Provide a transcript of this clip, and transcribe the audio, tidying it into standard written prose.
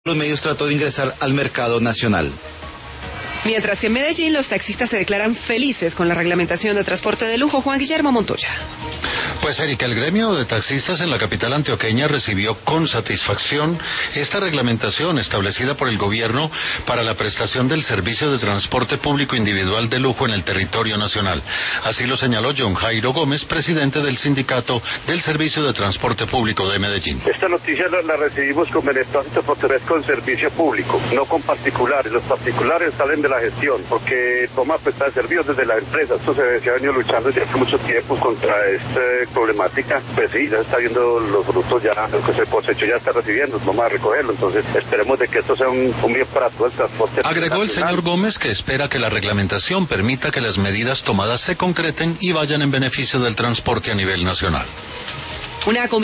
los medios trató de ingresar al mercado nacional. Mientras que en Medellín los taxistas se declaran felices con la reglamentación de transporte de lujo. Juan Guillermo Montoya. Pues Erika, el gremio de taxistas en la capital antioqueña recibió con satisfacción esta reglamentación establecida por el gobierno para la prestación del servicio de transporte público individual de lujo en el territorio nacional. Así lo señaló John Jairo Gómez, presidente del sindicato del Servicio de Transporte Público de Medellín. Esta noticia la recibimos con beneplácito porque es con servicio público, no con particulares. Los particulares salen de la gestión porque toma prestar servicios desde la empresa. Esto se ha venido luchando desde hace mucho tiempo contra esta problemática. Pues sí, ya se está viendo los frutos, ya lo que se cosechó ya está recibiendo, vamos a recogerlo. Entonces esperemos de que esto sea un bien para todo el transporte. Agregó el señor Gómez que espera que la reglamentación permita que las medidas tomadas se concreten y vayan en beneficio del transporte a nivel nacional.